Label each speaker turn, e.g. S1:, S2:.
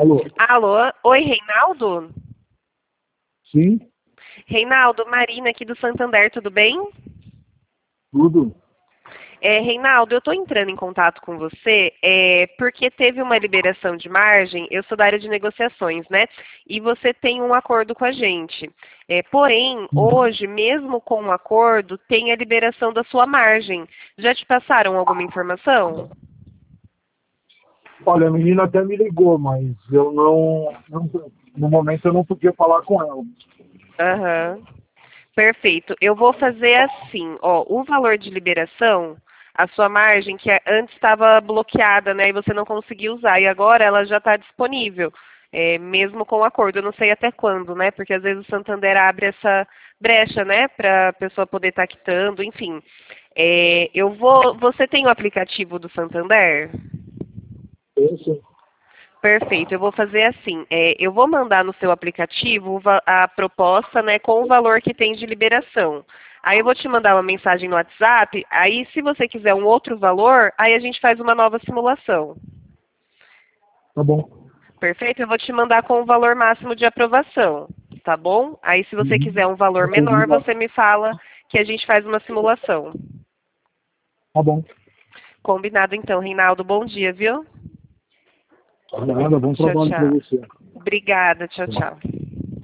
S1: Alô?
S2: Alô? Oi, Reinaldo?
S1: Sim?
S2: Reinaldo, Marina aqui do Santander, tudo bem?
S1: Tudo?
S2: Reinaldo, eu estou entrando em contato com você porque teve uma liberação de margem, eu sou da área de negociações, né? E você tem um acordo com a gente. Porém, hoje, mesmo com o acordo, tem a liberação da sua margem. Já te passaram alguma informação?
S1: Olha, a menina até me ligou, mas eu no momento eu não podia falar com ela.
S2: Aham. Perfeito. Eu vou fazer assim, ó, o valor de liberação, a sua margem, que antes estava bloqueada, né, e você não conseguiu usar, e agora ela já está disponível, mesmo com o acordo. Eu não sei até quando, né, porque às vezes o Santander abre essa brecha, né, para a pessoa poder estar quitando, enfim. Você tem o aplicativo do Santander?
S1: Isso.
S2: Perfeito, eu vou fazer assim, eu vou mandar no seu aplicativo a proposta, né, com o valor que tem de liberação. Aí eu vou te mandar uma mensagem no WhatsApp, aí se você quiser um outro valor, aí a gente faz uma nova simulação.
S1: Tá bom.
S2: Perfeito? Eu vou te mandar com o valor máximo de aprovação, tá bom? Aí se você quiser um valor menor,
S1: Combinado.
S2: você me fala que a gente faz uma simulação.
S1: Tá bom.
S2: Combinado então, Reinaldo, bom dia, viu?
S1: Nada, bom
S2: Tchau,
S1: trabalho para
S2: tchau.
S1: você.
S2: Obrigada, tchau, tchau.